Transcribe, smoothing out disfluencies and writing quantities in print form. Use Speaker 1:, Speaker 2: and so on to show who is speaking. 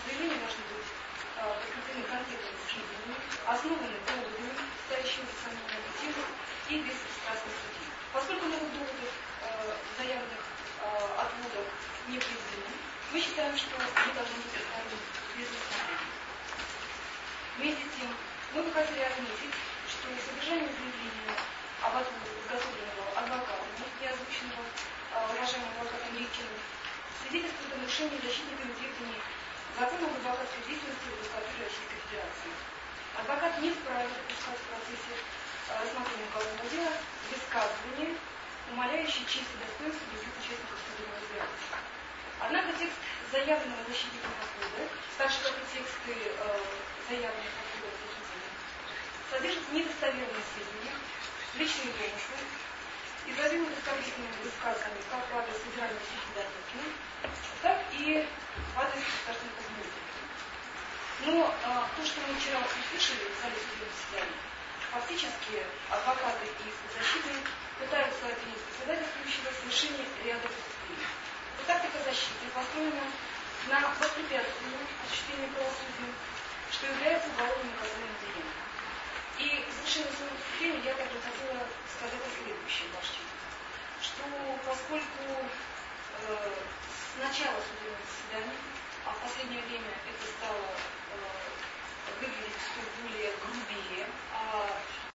Speaker 1: Заявления должны быть подкреплены конкретными сведениями, основаны доводами, стоящими за самим мотивом и без пристрастных судей. Поскольку новых доводов заявленных отводов не приведены, мы считаем, что они должны быть оставлены без рассмотрения. Вместе с тем, мы бы хотели отметить, что содержание заявления об отводе, изготовленного адвокатом и озвученного уважаемым адвокатом Рикиным, свидетельствует о нарушении защитниками требований закона об адвокатской деятельности в адвокатуре Российской Федерации. Адвокат не вправе допускать в процессе рассмотрения уголовного дела высказывания, умаляющие честь и достоинство других участников судебного разбирательства. Однако текст заявленного защитником отвода, так же как и тексты заявленных отводов защитников, содержит недостоверные сведения, личные домыслы, изобилует оскорбительными высказываниями как в адрес федерального председателя, так и в адрес государственных изменителей. Но то, что мы вчера услышали в зале судебного заседания, фактически адвокаты и защиты пытаются обвинить председательствующего в совершении ряда преступлений. Тактика защиты построена на воспрепятствовании осуществлению правосудия, что является уголовным наказанием деянием. И в завершение своего выступления я также хотела сказать о следующем, Ваше Честь, что поскольку с начала судебного заседания, а в последнее время это стало выглядеть все более грубее,